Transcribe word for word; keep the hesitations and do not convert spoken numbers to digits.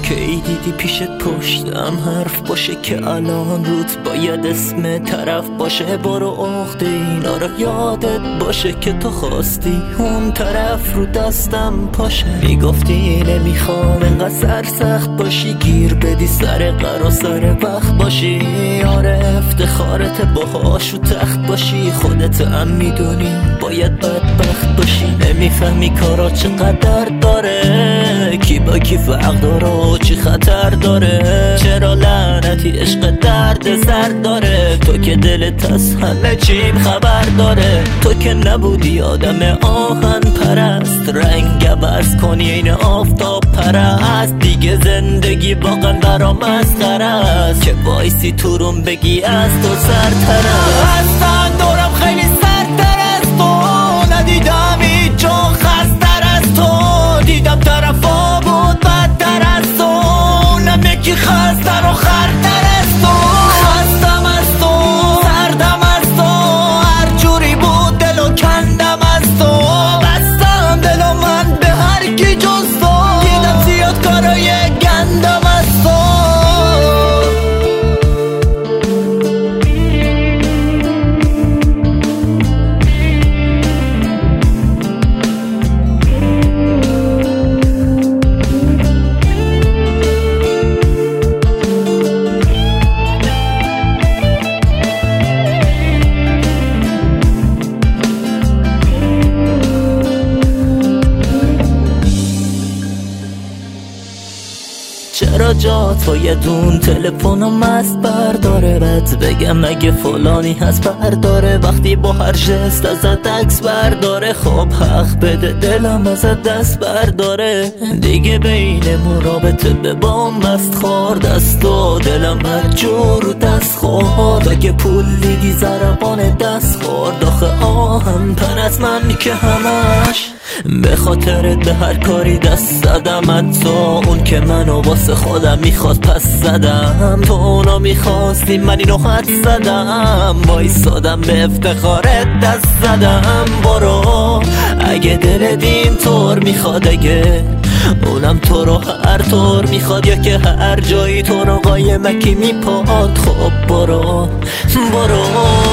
کی دیدی پیشت پشتم حرف باشه که الان روت باید اسم طرف باشه؟ برو عقده اینا رو یادت باشه که تو خواستی اون طرف رو دستم پاشه. میگفتی نمیخوام انقدر سرسخت باشی، گیر بدی سر قرار سر وقت باشی. آره افتخارت باهاش رو تخت باشی، خودت هم میدونی باید بدبخت باشی. نمیفهمی کارا چقدر داره، کی با کی فرق داره و چی خطر داره. چرا لعنتی عشق درد سر داره، تو که دلت از همه چیم خبر داره. تو که نبودی آدم آهن پرست، رنگ عوض کنی این آفتاب پرست. دیگه زندگی واقعا برام مسخره است که وایسی تو روم بگی از تو سرترست. هستن دورم خیلی سرتر از تو، ندیدم هیچ جا خستر از تو. دیدم طرفا بود بدتر از تو، اونم یکی خستر و خرتر از تو. خستم از تو، سردم از تو، هر جوری بود دلو کندم از تو. بستم دلو من به هر کی جز تو، دیدم زیاد کارای گندم از تو. چرا جا تو یه دون تلفنو مست برداره، بد بگم اگه فلانی هست برداره. وقتی با هر جست ازت عکس برداره، خب حق بده دلم ازت دست برداره. دیگه بینمون رابطه به بام بست خورد، دست و دلم هر جور رو دست خورد. اگه پول دیدی ضربان دست خورد، آخه آهم پر از من که همش به خاطرت به هر کاری دست زدم. از تو اون که منو واسه خودم میخواد پس زدم، تو اونو میخواستی من اینو حد زدم. وایسادم به افتخارت دست زدم. برو اگه دلت این طور میخواد، اگه اونم تو رو هر طور میخواد، یا که هر جایی تو رو قایمکی میپاد، خب برو برو